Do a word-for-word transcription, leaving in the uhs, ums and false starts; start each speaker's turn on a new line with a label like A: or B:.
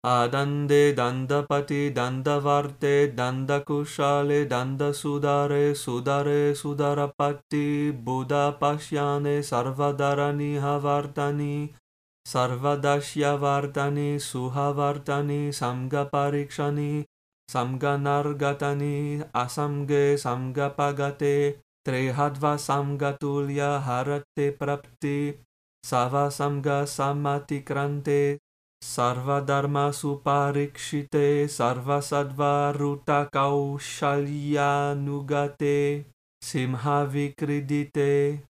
A: Adande dandapati dandavarte dandakushale dandasudare sudare sudarapatti buddha pashyane sarvadarani havartani sarvadashyavartani suhavartani samgaparikshani samganargatani asamge samgapagate trihadva samgatulya harate prapti sava samga samatikrante Sarva dharma suparikshite sarva sadva ruta kaushalya nugate simha vikridite